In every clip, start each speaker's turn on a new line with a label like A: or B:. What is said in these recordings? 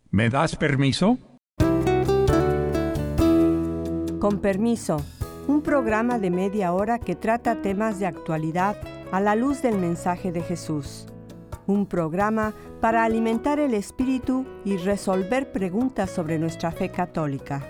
A: ¿Me das permiso?
B: Con permiso, un programa de media hora que trata temas de actualidad a la luz del mensaje de Jesús. Un programa para alimentar el espíritu y resolver preguntas sobre nuestra fe católica.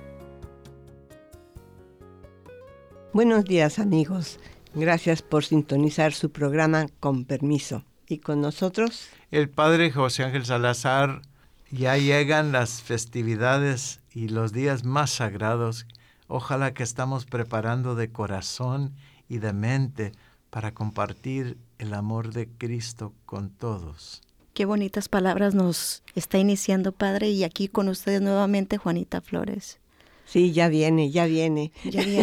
B: Buenos días, amigos. Gracias por sintonizar su programa Con Permiso. Y con nosotros,
C: el Padre José Ángel Salazar. Ya llegan las festividades y los días más sagrados. Ojalá que estamos preparando de corazón y de mente para compartir el amor de Cristo con todos.
D: Qué bonitas palabras nos está iniciando, Padre, y aquí con ustedes nuevamente Juanita Flores.
B: Sí, ya viene.
D: Ya viene.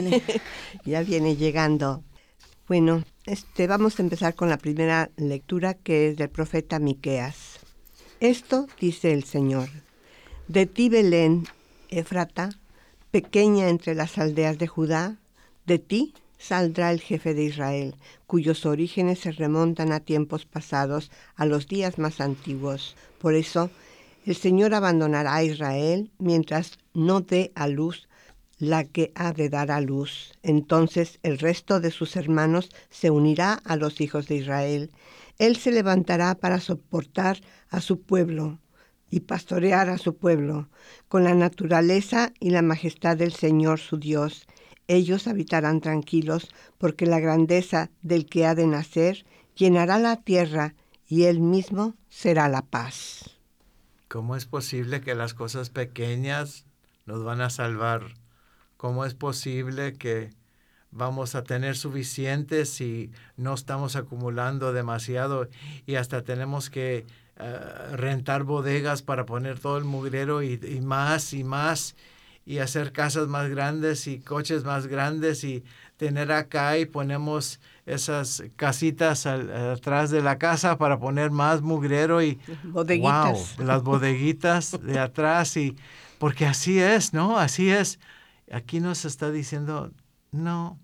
B: Ya viene llegando. Bueno, vamos a empezar con la primera lectura, que es del profeta Miqueas. Esto dice el Señor: de ti, Belén, Efrata, pequeña entre las aldeas de Judá, de ti saldrá el jefe de Israel, cuyos orígenes se remontan a tiempos pasados, a los días más antiguos. Por eso, el Señor abandonará a Israel mientras no dé a luz la que ha de dar a luz. Entonces el resto de sus hermanos se unirá a los hijos de Israel. Él se levantará para soportar a su pueblo y pastorear a su pueblo, con la naturaleza y la majestad del Señor su Dios. Ellos habitarán tranquilos, porque la grandeza del que ha de nacer llenará la tierra, y Él mismo será la paz.
C: ¿Cómo es posible que las cosas pequeñas nos van a salvar? ¿Cómo es posible que vamos a tener suficiente si no estamos acumulando demasiado y hasta tenemos que rentar bodegas para poner todo el mugrero y más y hacer casas más grandes y coches más grandes y tener acá y ponemos esas casitas atrás de la casa para poner más mugrero y
B: bodeguitas.
C: Wow, las bodeguitas de atrás y porque así es, ¿no? Así es. Aquí nos está diciendo no,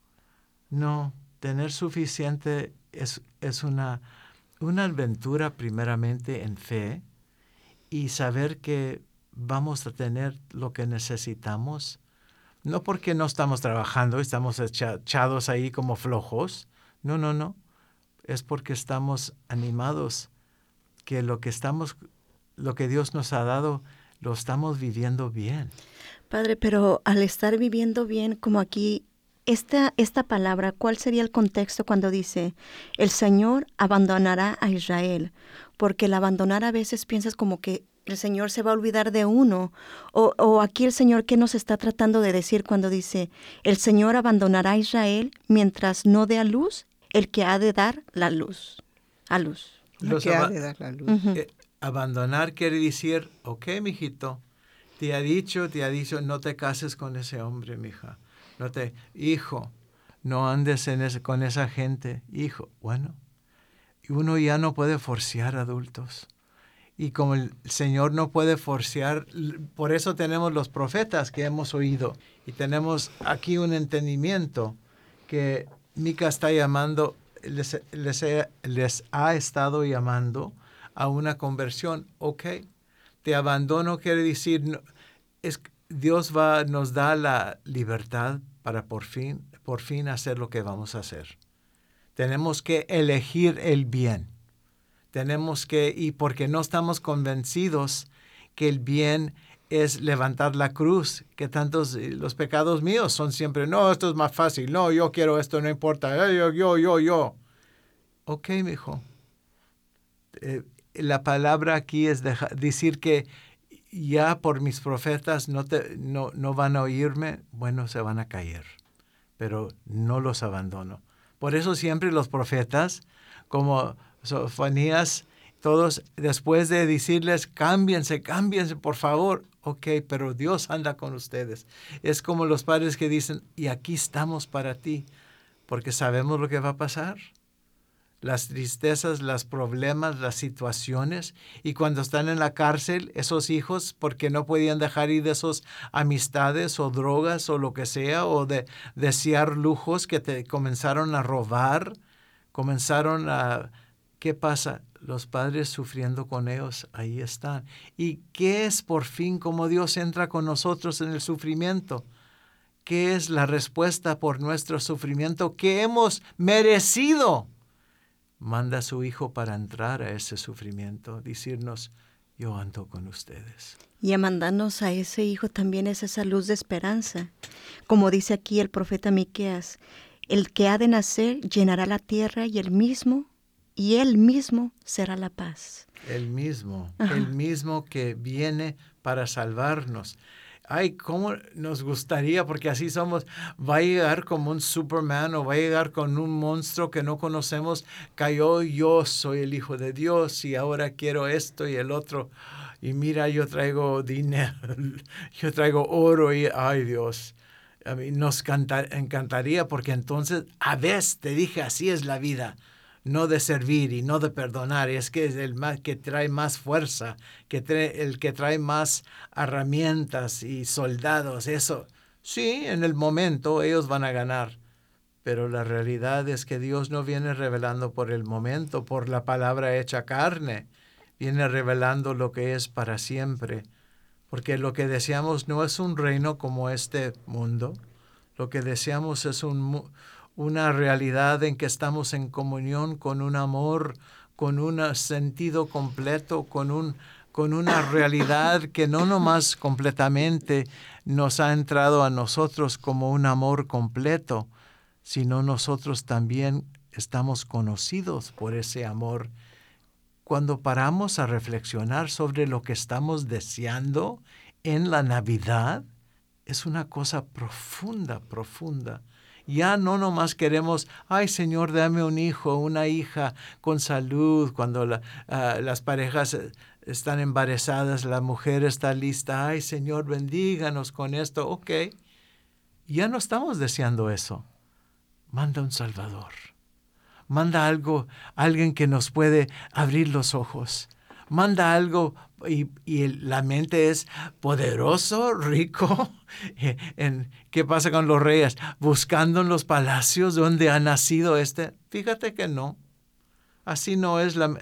C: tener suficiente es una aventura primeramente en fe y saber que vamos a tener lo que necesitamos, no porque no estamos trabajando, estamos echados ahí como flojos, no, es porque estamos animados, que lo que Dios nos ha dado, lo estamos viviendo bien.
D: Padre, pero al estar viviendo bien, como aquí, esta palabra, ¿cuál sería el contexto cuando dice, el Señor abandonará a Israel? Porque el abandonar a veces piensas como que el Señor se va a olvidar de uno. O aquí el Señor, ¿qué nos está tratando de decir cuando dice, el Señor abandonará a Israel mientras no dé a luz el que ha de dar la luz? A luz.
B: El que ha de dar la luz.
D: Uh-huh.
C: Abandonar quiere decir, ok, mijito, te ha dicho, no te cases con ese hombre, mija. Hijo, no andes con esa gente. Hijo, bueno, uno ya no puede forcear adultos. Y como el Señor no puede forcear, por eso tenemos los profetas que hemos oído. Y tenemos aquí un entendimiento que Mica está llamando, les ha estado llamando a una conversión. Ok, te abandono quiere decir, Dios nos da la libertad para por fin hacer lo que vamos a hacer. Tenemos que elegir el bien. Y porque no estamos convencidos que el bien es levantar la cruz, que los pecados míos son siempre, no, esto es más fácil, no, yo quiero esto, no importa, yo. Ok, mijo. La palabra aquí es decir que ya por mis profetas no van a oírme, bueno, se van a caer, pero no los abandono. Por eso siempre los profetas, como Sofonías, todos después de decirles, cámbiense, por favor. Ok, pero Dios anda con ustedes. Es como los padres que dicen, y aquí estamos para ti, porque sabemos lo que va a pasar. Las tristezas, los problemas, las situaciones. Y cuando están en la cárcel, esos hijos, porque no podían dejar ir de esas amistades o drogas o lo que sea, o de desear lujos que te comenzaron a robar, ¿qué pasa? los padres sufriendo con ellos, ahí están. ¿Y qué es por fin como Dios entra con nosotros en el sufrimiento? ¿Qué es la respuesta por nuestro sufrimiento que hemos merecido? Manda a su Hijo para entrar a ese sufrimiento, decirnos, yo ando con ustedes.
D: Y a mandarnos a ese Hijo también es esa luz de esperanza. Como dice aquí el profeta Miqueas, el que ha de nacer llenará la tierra y él mismo será la paz.
C: El mismo que viene para salvarnos. Ay, cómo nos gustaría, porque así somos, va a llegar como un Superman o va a llegar con un monstruo que no conocemos, cayó, yo soy el Hijo de Dios y ahora quiero esto y el otro. Y mira, yo traigo dinero, yo traigo oro y, ay Dios, a mí nos encantaría porque entonces, a veces te dije, así es la vida. No de servir y no de perdonar, es que es el que trae más fuerza, el que trae más herramientas y soldados, eso. Sí, en el momento ellos van a ganar, pero la realidad es que Dios no viene revelando por el momento, por la palabra hecha carne, viene revelando lo que es para siempre, porque lo que deseamos no es un reino como este mundo, lo que deseamos es una realidad en que estamos en comunión con un amor, con un sentido completo, con una realidad que no nomás completamente nos ha entrado a nosotros como un amor completo, sino nosotros también estamos conocidos por ese amor. Cuando paramos a reflexionar sobre lo que estamos deseando en la Navidad, es una cosa profunda, profunda. Ya no nomás queremos, ay Señor, dame un hijo, una hija con salud. Cuando las parejas están embarazadas, la mujer está lista, ay Señor, bendíganos con esto. Ok, ya no estamos deseando eso. Manda un Salvador. Manda alguien que nos puede abrir los ojos. Manda algo y la mente es poderoso, rico. ¿Qué pasa con los reyes? Buscando en los palacios donde ha nacido Fíjate que no. Así no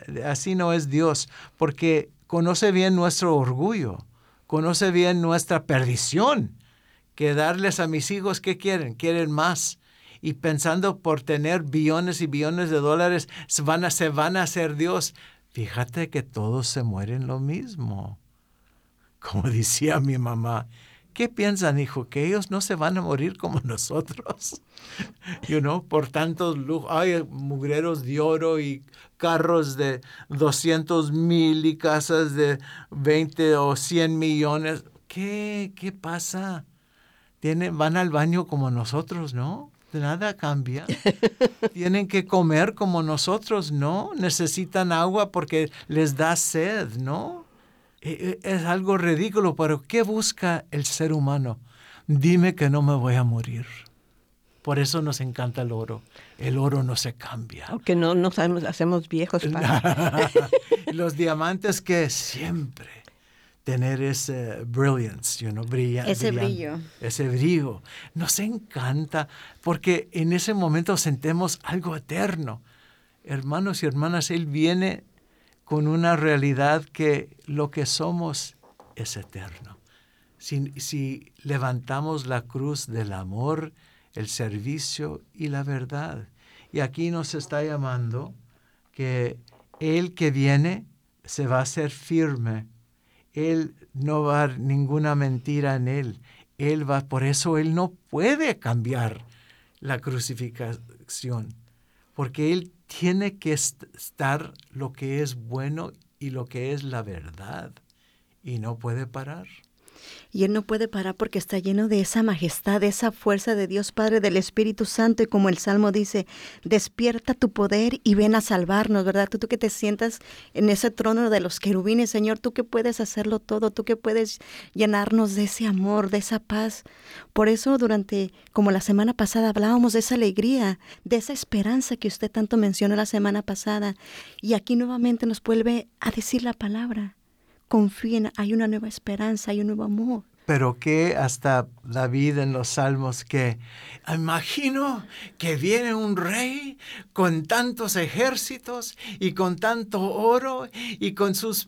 C: es Dios, porque conoce bien nuestro orgullo, conoce bien nuestra perdición. Que darles a mis hijos, ¿qué quieren? Quieren más. Y pensando por tener billones y billones de dólares, se van a hacer Dios. Fíjate que todos se mueren lo mismo. Como decía mi mamá, ¿qué piensan, hijo? ¿Que ellos no se van a morir como nosotros? Por tantos lujos. Hay mugreros de oro y carros de 200,000 y casas de 20 o 100 millones. ¿Qué pasa? Van al baño como nosotros, ¿no? Nada cambia. Tienen que comer como nosotros, ¿no? Necesitan agua porque les da sed, ¿no? Es algo ridículo, pero ¿qué busca el ser humano? Dime que no me voy a morir. Por eso nos encanta el oro. El oro no se cambia.
B: Aunque no nos hacemos viejos.
C: Los diamantes que siempre tener ese brilliance,
D: ese brillo.
C: Ese brillo. Nos encanta porque en ese momento sentimos algo eterno. Hermanos y hermanas, Él viene con una realidad que lo que somos es eterno. Si levantamos la cruz del amor, el servicio y la verdad. Y aquí nos está llamando que Él que viene se va a hacer firme. Él no va a haber ninguna mentira en Él. Por eso Él no puede cambiar la crucifixión, porque Él tiene que estar lo que es bueno y lo que es la verdad, y no puede parar.
D: Y Él no puede parar porque está lleno de esa majestad, de esa fuerza de Dios Padre, del Espíritu Santo. Y como el Salmo dice, despierta tu poder y ven a salvarnos, ¿verdad? Tú que te sientas en ese trono de los querubines, Señor, tú que puedes hacerlo todo, tú que puedes llenarnos de ese amor, de esa paz. Por eso como la semana pasada hablábamos de esa alegría, de esa esperanza que usted tanto mencionó la semana pasada. Y aquí nuevamente nos vuelve a decir la palabra. Confíen, hay una nueva esperanza, hay un nuevo amor.
C: Pero que hasta David en los Salmos, que imagino que viene un rey con tantos ejércitos y con tanto oro y con sus...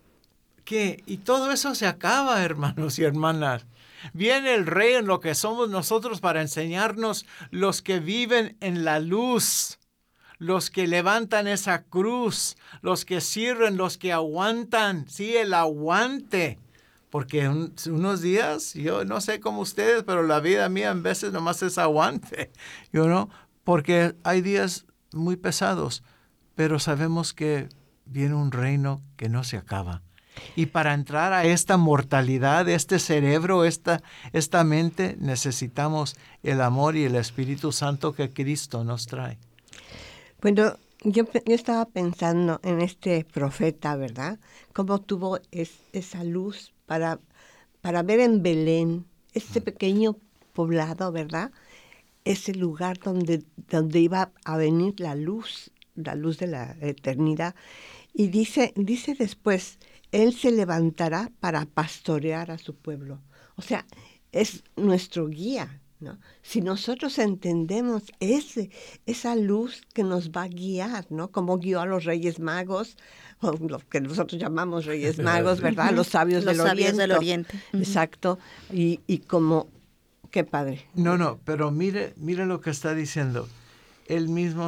C: y todo eso se acaba, hermanos y hermanas. Viene el rey en lo que somos nosotros para enseñarnos los que viven en la luz, los que levantan esa cruz, los que sirven, los que aguantan, sí, el aguante. Porque unos días, yo no sé cómo ustedes, pero la vida mía en veces nomás es aguante, ¿no? Porque hay días muy pesados, pero sabemos que viene un reino que no se acaba. Y para entrar a esta mortalidad, este cerebro, esta mente, necesitamos el amor y el Espíritu Santo que Cristo nos trae.
B: Bueno, yo estaba pensando en este profeta, ¿verdad? Cómo tuvo esa luz para ver en Belén, este pequeño poblado, ¿verdad? Ese lugar donde iba a venir la luz de la eternidad. Y dice después, Él se levantará para pastorear a su pueblo. O sea, es nuestro guía, ¿no? Si nosotros entendemos esa luz que nos va a guiar, ¿no? Como guió a los Reyes Magos, o lo que nosotros llamamos Reyes Magos, ¿verdad? Los sabios del Oriente. Exacto. Y como, qué padre.
C: No, pero mire lo que está diciendo. Él mismo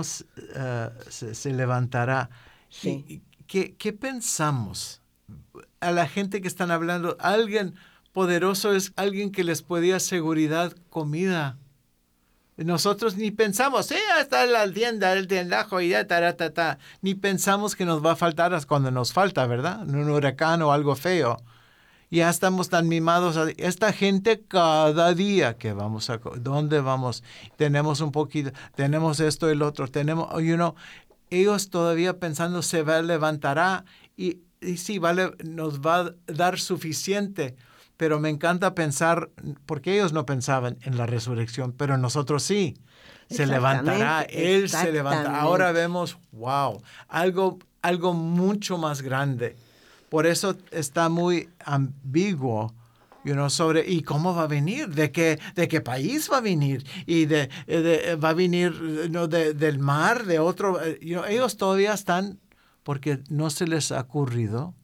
C: se levantará.
B: Sí.
C: ¿Qué pensamos? A la gente que están hablando, alguien poderoso es alguien que les puede dar seguridad, comida. Nosotros ni pensamos, está la tienda, el tiendajo y ya, ni pensamos que nos va a faltar hasta cuando nos falta, ¿verdad? Un huracán o algo feo. Ya estamos tan mimados. Esta gente cada día que vamos ¿dónde vamos? Tenemos un poquito, tenemos esto y el otro, tenemos, ellos todavía pensando se levantará y sí, nos va a dar suficiente. Pero me encanta pensar, porque ellos no pensaban en la resurrección, pero nosotros sí. Se levantará, Él se levantará. Ahora vemos, wow, algo mucho más grande. Por eso está muy ambiguo, sobre ¿y cómo va a venir? ¿De qué país va a venir? ¿Y va a venir del mar, de otro? Ellos todavía están, porque no se les ha ocurrido.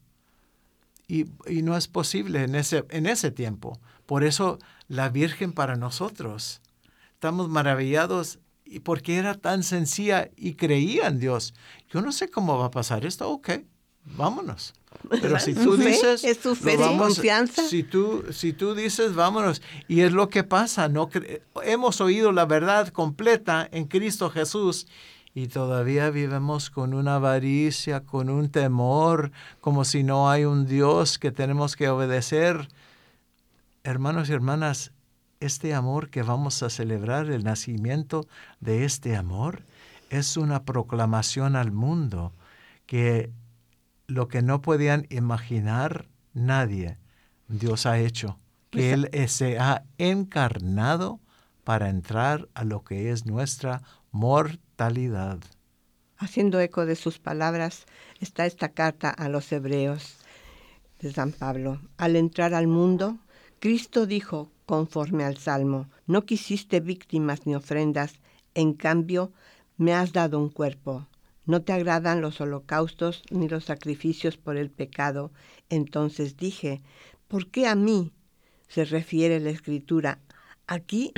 C: Y no es posible en ese tiempo. Por eso la Virgen para nosotros. Estamos maravillados porque era tan sencilla y creía en Dios. Yo no sé cómo va a pasar esto. Ok, vámonos. Pero si tú dices...
B: Es tu fe, es confianza.
C: Si tú dices, vámonos. Y es lo que pasa. Hemos oído la verdad completa en Cristo Jesús. Y todavía vivimos con una avaricia, con un temor, como si no hay un Dios que tenemos que obedecer. Hermanos y hermanas, este amor que vamos a celebrar, el nacimiento de este amor, es una proclamación al mundo que lo que no podían imaginar nadie, Dios ha hecho, que Él se ha encarnado para entrar a lo que es nuestra mortalidad.
B: Haciendo eco de sus palabras está esta carta a los Hebreos de San Pablo. Al entrar al mundo, Cristo dijo, conforme al Salmo, no quisiste víctimas ni ofrendas, en cambio me has dado un cuerpo. No te agradan los holocaustos ni los sacrificios por el pecado. Entonces dije, ¿por qué a mí? Se refiere la Escritura. Aquí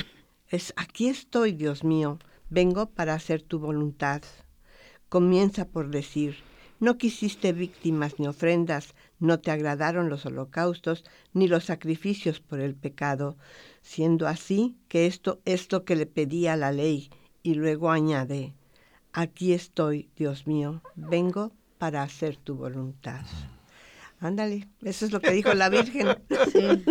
B: estoy, Dios mío. Vengo para hacer tu voluntad. Comienza por decir, no quisiste víctimas ni ofrendas, no te agradaron los holocaustos ni los sacrificios por el pecado, siendo así que esto es lo que le pedía la ley. Y luego añade, aquí estoy, Dios mío, vengo para hacer tu voluntad. Ándale, eso es lo que dijo la Virgen. Sí.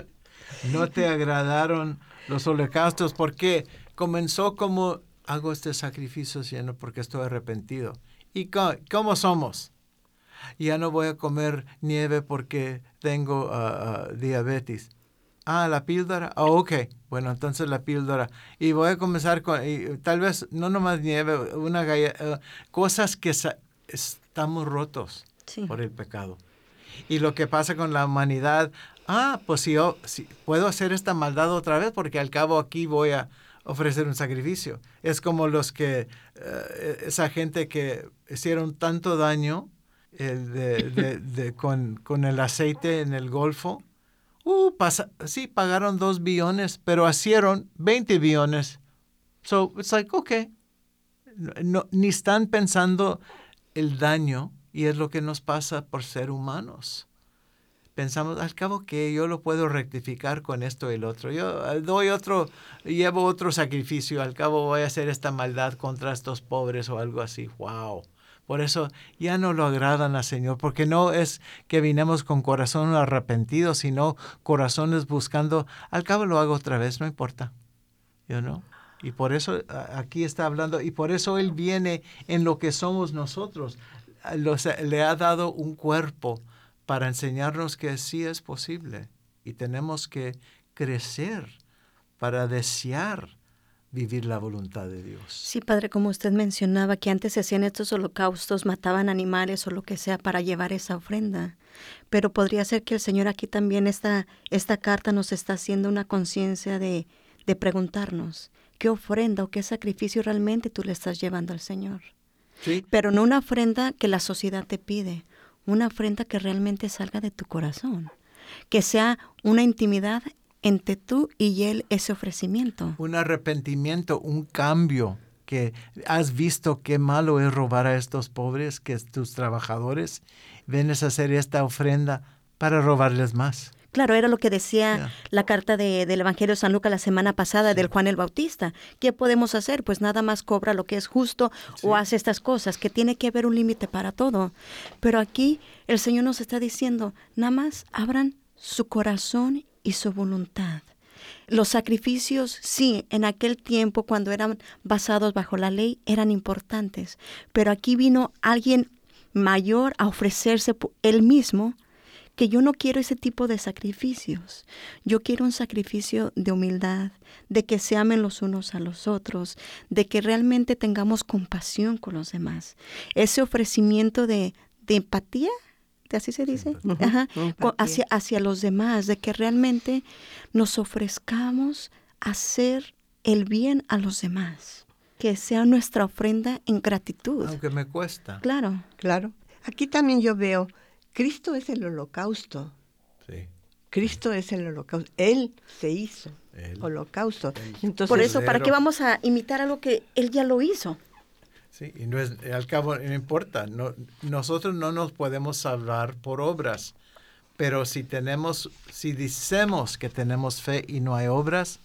C: No te agradaron los holocaustos porque comenzó como hago este sacrificio Señor porque estoy arrepentido. ¿Y cómo somos? Ya no voy a comer nieve porque tengo diabetes. La píldora. Ok. Bueno, entonces la píldora. Y voy a comenzar con, tal vez, no nomás nieve, una galleta, cosas que estamos rotos por el pecado. Y lo que pasa con la humanidad, pues si puedo hacer esta maldad otra vez, porque al cabo aquí voy a ofrecer un sacrificio. Es como esa gente que hicieron tanto daño con el aceite en el Golfo. Sí, pagaron 2 billones, pero hicieron 20 billones. So, it's like, okay. No, ni están pensando el daño, y es lo que nos pasa por ser humanos. Pensamos, al cabo que yo lo puedo rectificar con esto y el otro. Yo llevo otro sacrificio, al cabo voy a hacer esta maldad contra estos pobres o algo así. Wow. Por eso ya no lo agradan al Señor, porque no es que vinimos con corazón arrepentido, sino corazones buscando, al cabo lo hago otra vez, no importa. You know? Y por eso aquí está hablando, y por eso Él viene en lo que somos nosotros. Le ha dado un cuerpo para enseñarnos que sí es posible, y tenemos que crecer para desear vivir la voluntad de Dios.
D: Sí, Padre, como usted mencionaba, que antes se hacían estos holocaustos, mataban animales o lo que sea para llevar esa ofrenda. Pero podría ser que el Señor aquí también, esta carta nos está haciendo una conciencia de preguntarnos qué ofrenda o qué sacrificio realmente tú le estás llevando al Señor.
C: Sí.
D: Pero no una ofrenda que la sociedad te pide, una ofrenda que realmente salga de tu corazón, que sea una intimidad entre tú y Él, ese ofrecimiento.
C: Un arrepentimiento, un cambio, que has visto qué malo es robar a estos pobres, que tus trabajadores, vienes a hacer esta ofrenda para robarles más.
D: Claro, era lo que decía la carta del Evangelio de San Lucas la semana pasada, del Juan el Bautista. ¿Qué podemos hacer? Pues nada más cobra lo que es justo o hace estas cosas, que tiene que haber un límite para todo. Pero aquí el Señor nos está diciendo, nada más abran su corazón y su voluntad. Los sacrificios, sí, en aquel tiempo cuando eran basados bajo la ley, eran importantes. Pero aquí vino alguien mayor a ofrecerse él mismo, que yo no quiero ese tipo de sacrificios. Yo quiero un sacrificio de humildad, de que se amen los unos a los otros, de que realmente tengamos compasión con los demás. Ese ofrecimiento de empatía, ¿así se dice? Ajá. Hacia los demás, de que realmente nos ofrezcamos a hacer el bien a los demás. Que sea nuestra ofrenda en gratitud.
C: Aunque me cuesta.
D: Claro.
B: Claro. Aquí también yo veo, Cristo es el holocausto.
C: Sí.
B: Cristo es el holocausto. Él se hizo holocausto. Entonces,
D: por eso, ¿para qué vamos a imitar algo que Él ya lo hizo?
C: Sí, y no es, al cabo no importa. Nosotros no nos podemos salvar por obras, pero si decimos que tenemos fe y no hay obras,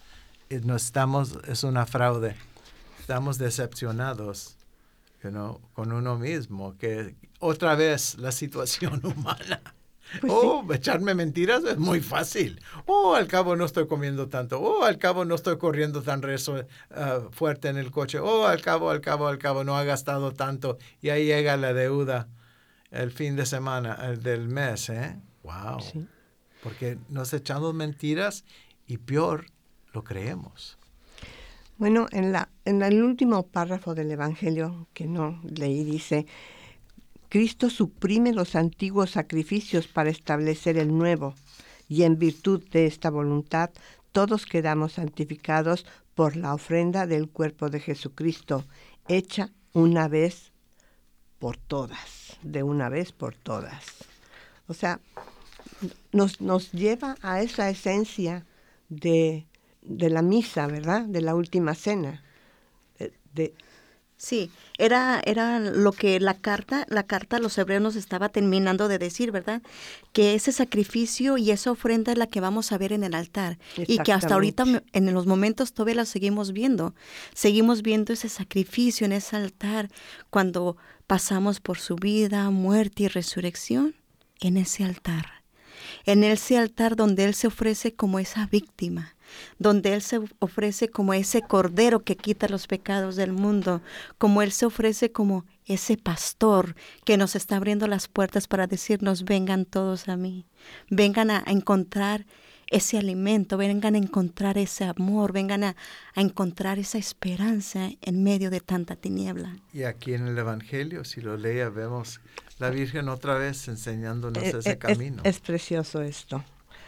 C: es una fraude. Estamos decepcionados, con uno mismo, que otra vez la situación humana.
B: Pues
C: echarme mentiras es muy fácil. Al cabo no estoy comiendo tanto. Al cabo no estoy corriendo tan fuerte en el coche. Al cabo no ha gastado tanto. Y ahí llega la deuda el fin de semana, del mes. Wow. Sí. Porque nos echamos mentiras y peor, lo creemos.
B: Bueno, en el último párrafo del Evangelio que no leí dice, Cristo suprime los antiguos sacrificios para establecer el nuevo, y en virtud de esta voluntad todos quedamos santificados por la ofrenda del cuerpo de Jesucristo, hecha una vez por todas, de una vez por todas. O sea, nos lleva a esa esencia de la misa, ¿verdad? De la última cena.
D: Sí, era lo que la carta a los hebreos nos estaba terminando de decir, ¿verdad? Que ese sacrificio y esa ofrenda es la que vamos a ver en el altar. Y que hasta ahorita, en los momentos, todavía la seguimos viendo. Seguimos viendo ese sacrificio en ese altar cuando pasamos por su vida, muerte y resurrección, en ese altar. En ese altar donde Él se ofrece como esa víctima, donde Él se ofrece como ese cordero que quita los pecados del mundo, como Él se ofrece como ese pastor que nos está abriendo las puertas para decirnos, vengan todos a mí, vengan a encontrar ese alimento, vengan a encontrar ese amor, vengan a encontrar esa esperanza en medio de tanta tiniebla.
C: Y aquí en el Evangelio, si lo leía, vemos la Virgen otra vez enseñándonos ese camino.
B: Es precioso esto.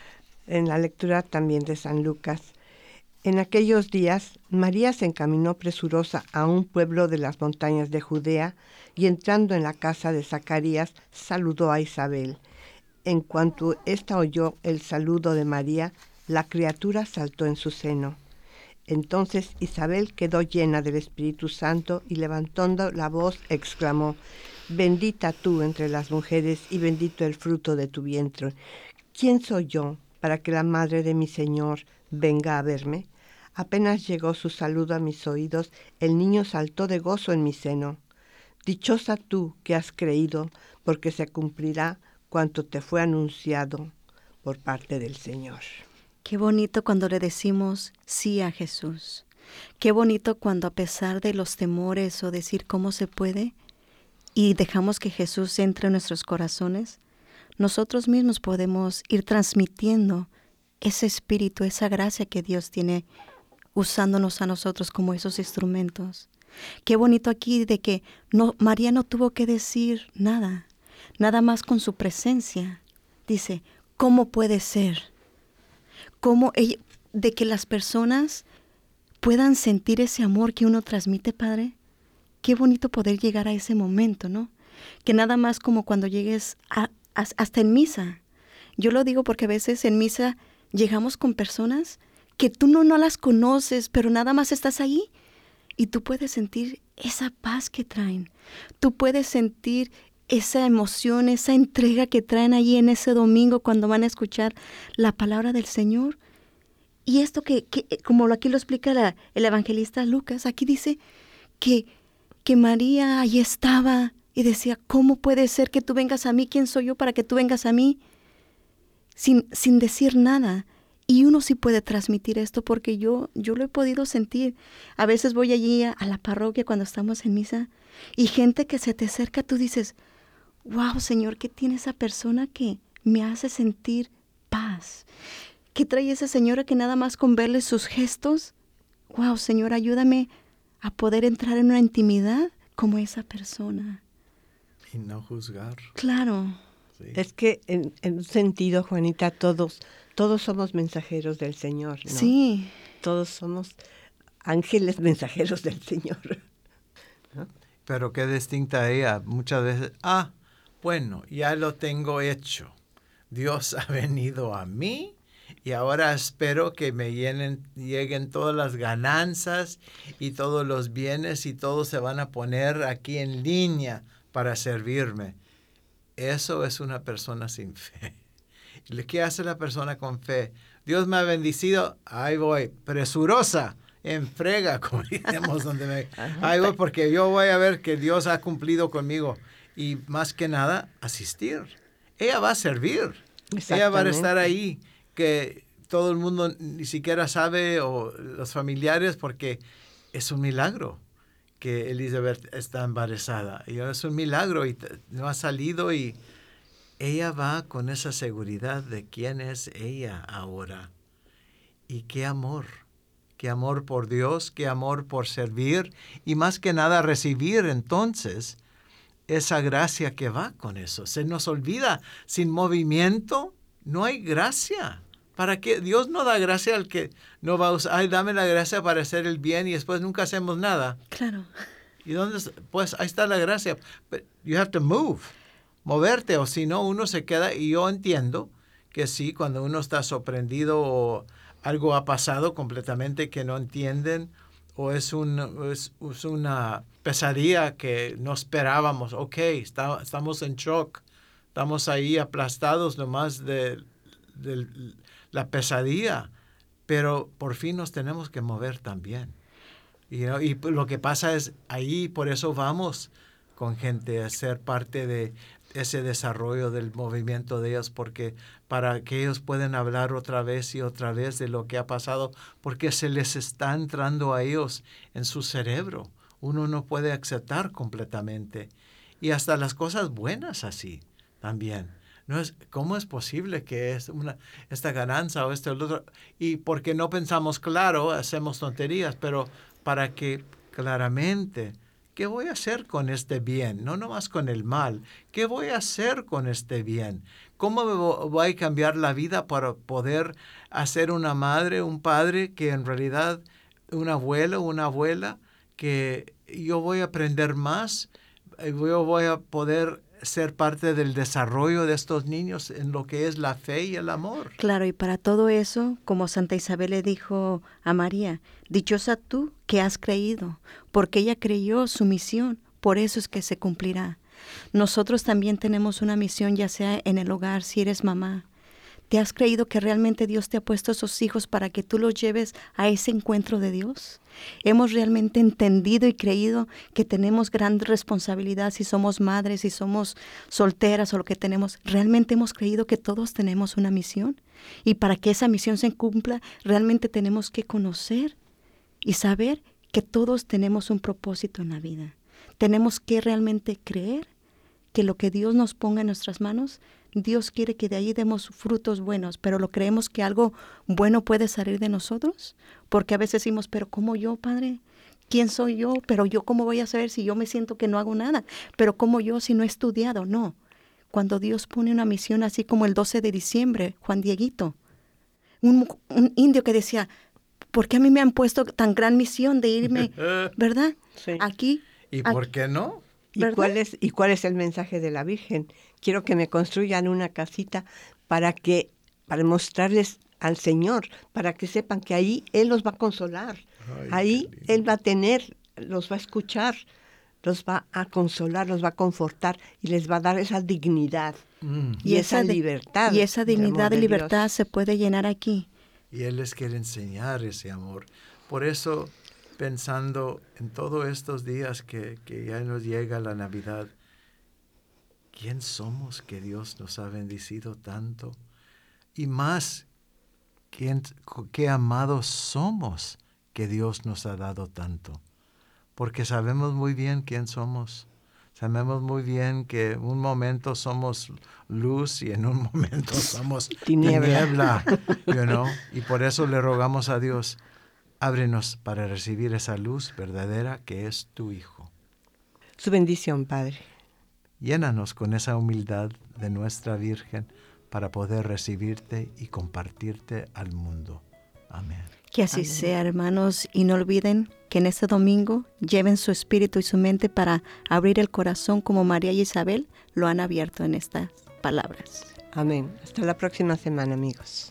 B: en la lectura también de San Lucas. En aquellos días, María se encaminó presurosa a un pueblo de las montañas de Judea y entrando en la casa de Zacarías, saludó a Isabel. En cuanto ésta oyó el saludo de María, la criatura saltó en su seno. Entonces Isabel quedó llena del Espíritu Santo y levantando la voz exclamó: Bendita tú entre las mujeres y bendito el fruto de tu vientre. ¿Quién soy yo para que la madre de mi Señor venga a verme? Apenas llegó su saludo a mis oídos, el niño saltó de gozo en mi seno. Dichosa tú que has creído, porque se cumplirá cuanto te fue anunciado por parte del Señor.
D: Qué bonito cuando le decimos sí a Jesús. Qué bonito cuando a pesar de los temores o decir cómo se puede y dejamos que Jesús entre en nuestros corazones, nosotros mismos podemos ir transmitiendo ese espíritu, esa gracia que Dios tiene usándonos a nosotros como esos instrumentos. Qué bonito aquí de que María no tuvo que decir nada, nada más con su presencia. Dice, ¿cómo puede ser? ¿Cómo de que las personas puedan sentir ese amor que uno transmite, Padre? Qué bonito poder llegar a ese momento, ¿no? Que nada más como cuando llegues hasta en misa. Yo lo digo porque a veces en misa llegamos con personas que tú no las conoces, pero nada más estás ahí y tú puedes sentir esa paz que traen. Tú puedes sentir esa emoción, esa entrega que traen allí en ese domingo cuando van a escuchar la palabra del Señor. Y esto que como aquí lo explica el evangelista Lucas, aquí dice que María ahí estaba y decía, ¿cómo puede ser que tú vengas a mí? ¿Quién soy yo para que tú vengas a mí? Sin decir nada. Y uno sí puede transmitir esto porque yo lo he podido sentir. A veces voy allí a la parroquia cuando estamos en misa y gente que se te acerca, tú dices, wow, Señor, ¿qué tiene esa persona que me hace sentir paz? ¿Qué trae esa señora que nada más con verle sus gestos? Wow, Señor, ayúdame a poder entrar en una intimidad como esa persona.
C: Y no juzgar.
D: Claro.
C: Sí.
B: Es que en un sentido, Juanita, todos somos mensajeros del Señor, ¿no?
D: Sí.
B: Todos somos ángeles mensajeros del Señor, ¿no?
C: Pero qué distinta ella. Muchas veces, bueno, ya lo tengo hecho. Dios ha venido a mí y ahora espero que me lleguen todas las ganancias y todos los bienes y todos se van a poner aquí en línea para servirme. Eso es una persona sin fe. ¿Qué hace la persona con fe? Dios me ha bendecido, ahí voy, presurosa, en frega, como decimos, ahí voy porque yo voy a ver que Dios ha cumplido conmigo. Y más que nada, asistir. Ella va a servir. Ella va a estar ahí, que todo el mundo ni siquiera sabe, o los familiares, porque es un milagro que Elizabeth está embarazada. Y es un milagro y no ha salido y ella va con esa seguridad de quién es ella ahora. Y qué amor por Dios, qué amor por servir y más que nada recibir entonces esa gracia que va con eso. Se nos olvida, sin movimiento no hay gracia. ¿Para qué? Dios no da gracia al que no va a usar, ay, dame la gracia para hacer el bien y después nunca hacemos nada.
D: Claro.
C: ¿Y dónde? Pues ahí está la gracia. But you have to move. Moverte, o si no, uno se queda. Y yo entiendo que sí, cuando uno está sorprendido o algo ha pasado completamente que no entienden, o es una pesadilla que no esperábamos. Ok, estamos en shock. Estamos ahí aplastados nomás de la pesadilla. Pero por fin nos tenemos que mover también. Y lo que pasa es ahí, por eso vamos con gente a ser parte de ese desarrollo del movimiento de ellos, porque para que ellos puedan hablar otra vez y otra vez de lo que ha pasado, porque se les está entrando a ellos en su cerebro. Uno no puede aceptar completamente. Y hasta las cosas buenas así también. ¿Cómo es posible que es esta ganancia o esto o lo otro? Y porque no pensamos claro, hacemos tonterías, pero para que claramente, ¿qué voy a hacer con este bien? No nomás con el mal. ¿Qué voy a hacer con este bien? ¿Cómo me voy a cambiar la vida para poder hacer una madre, un padre, que en realidad un abuelo, una abuela, que yo voy a aprender más, yo voy a poder ser parte del desarrollo de estos niños en lo que es la fe y el amor?
D: Claro, y para todo eso, como Santa Isabel le dijo a María, dichosa tú que has creído, porque ella creyó su misión, por eso es que se cumplirá. Nosotros también tenemos una misión, ya sea en el hogar, si eres mamá. ¿Te has creído que realmente Dios te ha puesto a esos hijos para que tú los lleves a ese encuentro de Dios? ¿Hemos realmente entendido y creído que tenemos gran responsabilidad si somos madres, si somos solteras o lo que tenemos? ¿Realmente hemos creído que todos tenemos una misión? Y para que esa misión se cumpla, realmente tenemos que conocer y saber que todos tenemos un propósito en la vida. Tenemos que realmente creer que lo que Dios nos ponga en nuestras manos, Dios quiere que de ahí demos frutos buenos, pero ¿lo creemos que algo bueno puede salir de nosotros? Porque a veces decimos, pero ¿cómo yo, Padre? ¿Quién soy yo? Pero yo, ¿cómo voy a saber si yo me siento que no hago nada? Pero ¿cómo yo si no he estudiado? No. Cuando Dios pone una misión así como el 12 de diciembre, Juan Dieguito, un indio que decía, ¿por qué a mí me han puesto tan gran misión de irme, verdad?
B: Sí.
D: Aquí.
C: ¿Y por qué no?
B: ¿Y cuál es el mensaje de la Virgen? Quiero que me construyan una casita para mostrarles al Señor, para que sepan que ahí Él los va a consolar.
C: Ay,
B: ahí Él va a los va a escuchar, los va a consolar, los va a confortar y les va a dar esa dignidad y esa libertad.
D: Y esa dignidad y libertad
B: Dios
D: se puede llenar aquí.
C: Y Él les quiere enseñar ese amor. Por eso, pensando en todos estos días que ya nos llega la Navidad, ¿quién somos que Dios nos ha bendecido tanto? Y más, qué amados somos que Dios nos ha dado tanto. Porque sabemos muy bien quién somos. Sabemos muy bien que en un momento somos luz y en un momento somos tiniebla. Y por eso le rogamos a Dios, ábrenos para recibir esa luz verdadera que es tu Hijo.
B: Su bendición, Padre.
C: Llénanos con esa humildad de nuestra Virgen para poder recibirte y compartirte al mundo. Amén.
D: Que así
B: Amén.
D: sea, hermanos, y no olviden que en este domingo lleven su espíritu y su mente para abrir el corazón como María y Isabel lo han abierto en estas palabras.
B: Amén. Hasta la próxima semana, amigos.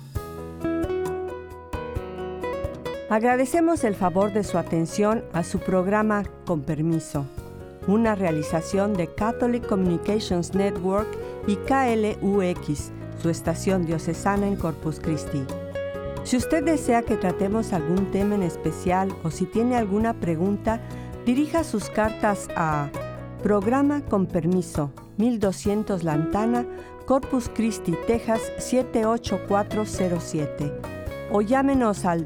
B: Agradecemos el favor de su atención a su programa Con Permiso, una realización de Catholic Communications Network y KLUX, su estación diocesana en Corpus Christi. Si usted desea que tratemos algún tema en especial o si tiene alguna pregunta, dirija sus cartas a Programa Con Permiso, 1200 Lantana, Corpus Christi, Texas 78407. O llámenos al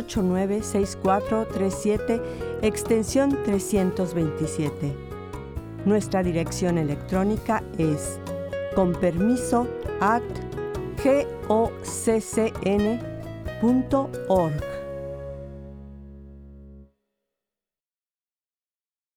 B: 289-6437, extensión 327. Nuestra dirección electrónica es conpermiso@goccn.org.